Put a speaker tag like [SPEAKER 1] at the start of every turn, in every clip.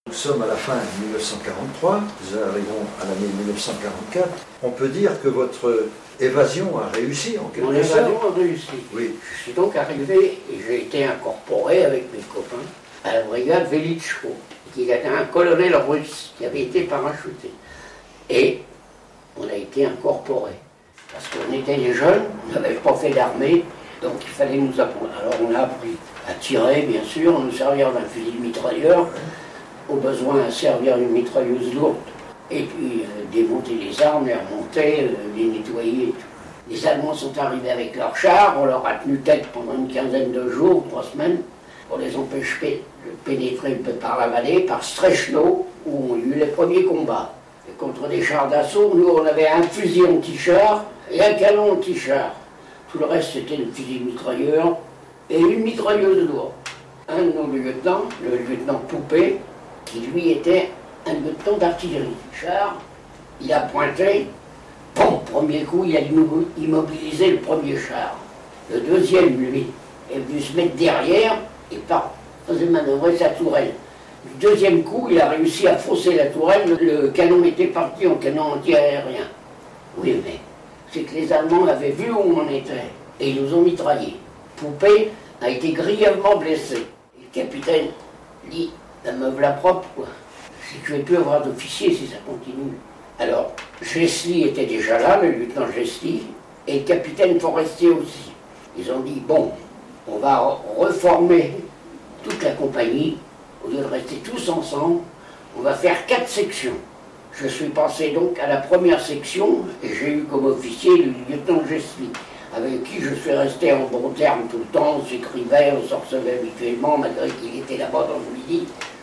[SPEAKER 1] Nous sommes à la fin de 1943, nous arrivons à l'année 1944. On peut dire que votre évasion a réussi en quelque sorte.
[SPEAKER 2] Mon évasion a réussi.
[SPEAKER 1] Oui.
[SPEAKER 2] Je suis donc arrivé et j'ai été incorporé avec mes copains à la brigade Velichko, qui était un colonel russe qui avait été parachuté. Et on a été incorporés. Parce qu'on était des jeunes, on n'avait pas fait d'armée, donc il fallait nous apprendre. Alors on a appris à tirer, bien sûr, nous servir d'un fusil mitrailleur, au besoin à servir une mitrailleuse lourde, et puis démonter les armes, les remonter, les nettoyer et tout. Les Allemands sont arrivés avec leurs chars, on leur a tenu tête pendant une quinzaine de jours, 3 semaines, pour les empêcher de pénétrer par la vallée, par Strechno, où ont eu les premiers combats. Et contre des chars d'assaut, nous on avait un fusil anti-char et un canon anti-char. Tout le reste c'était le fusil mitrailleur et une mitrailleuse lourde. Un de nos lieutenants, le lieutenant Poupé, qui lui était un lieutenant d'artillerie. Char, il a pointé, bon, premier coup, il a immobilisé le premier char. Le deuxième, lui, est venu se mettre derrière et faisait manœuvrer sa tourelle. Du deuxième coup, il a réussi à fausser la tourelle, le canon était parti en canon anti-aérien. Oui, mais c'est que les Allemands avaient vu où on était et ils nous ont mitraillés. Poupé a été grièvement blessé. Et le capitaine dit, la me voilà propre, quoi. C'est que je ne vais plus avoir d'officier si ça continue. Alors, Gessly était déjà là, le lieutenant Gessly, et le capitaine Forestier aussi. Ils ont dit, bon, on va reformer toute la compagnie, au lieu de rester tous ensemble, on va faire 4 sections. Je suis passé donc à la première section, et j'ai eu comme officier le lieutenant Gessly, avec qui je suis resté en bon terme tout le temps, on s'écrivait, on se recevait habituellement, malgré qu'il était là-bas dans le midi.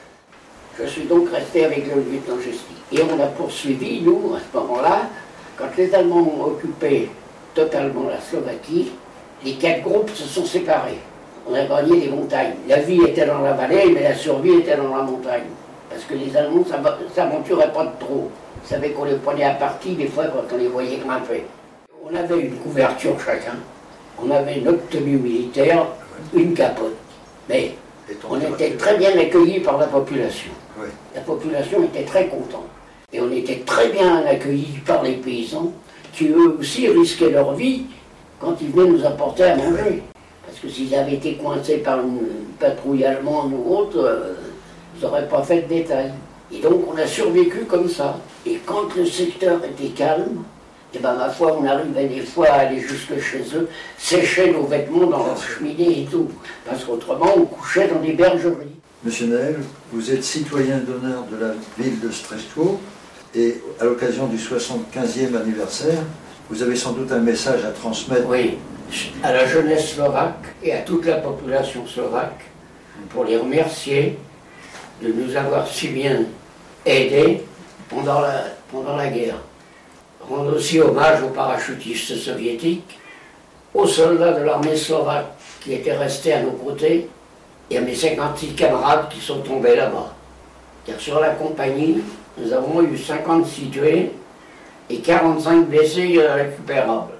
[SPEAKER 2] Je suis donc resté avec le lieutenant Gessly. Et on a poursuivi, nous, à ce moment-là, quand les Allemands ont occupé totalement la Slovaquie, les 4 groupes se sont séparés. On a gagné les montagnes. La vie était dans la vallée, mais la survie était dans la montagne. Parce que les Allemands ne s'aventuraient pas de trop. Ils savaient qu'on les prenait à partie, des fois, quand on les voyait grimper. On avait une couverture chacun. On avait notre tenue militaire, une capote. Mais on était très bien accueillis par la population.
[SPEAKER 1] Oui.
[SPEAKER 2] La population était très contente. Et on était très bien accueillis par les paysans, qui eux aussi risquaient leur vie quand ils venaient nous apporter à manger. Parce que s'ils avaient été coincés par une patrouille allemande ou autre, ils n'auraient pas fait de détails. Et donc on a survécu comme ça. Et quand le secteur était calme, et ben ma foi, on arrivait des fois à aller jusque chez eux, sécher nos vêtements dans leur cheminée et tout. Parce qu'autrement, on couchait dans des bergeries.
[SPEAKER 1] Monsieur Naël, vous êtes citoyen d'honneur de la ville de Streszczów et à l'occasion du 75e anniversaire, vous avez sans doute un message à transmettre.
[SPEAKER 2] Oui, à la jeunesse slovaque et à toute la population slovaque, pour les remercier de nous avoir si bien aidés pendant la guerre. Rendre aussi hommage aux parachutistes soviétiques, aux soldats de l'armée slovaque qui étaient restés à nos côtés, et à mes 56 camarades qui sont tombés là-bas. Car sur la compagnie, nous avons eu 56 tués et 45 blessés irrécupérables.